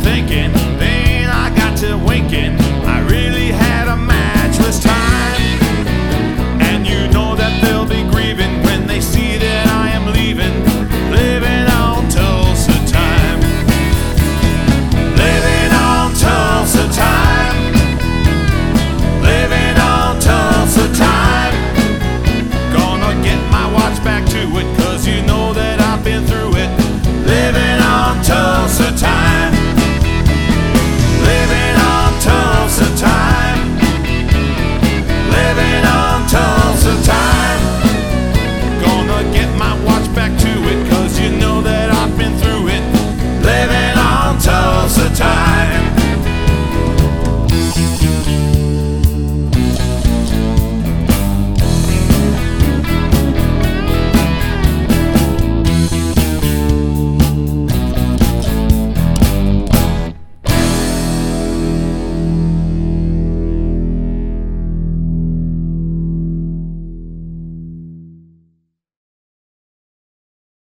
thinking, then I got to winking. I really had a matchless time. And you know that they'll be grieving when they see that I am leaving, living on Tulsa time. Living on Tulsa time. Living on Tulsa time. Gonna get my watch back to it, 'cause you know that I've been through it. Living on Tulsa time.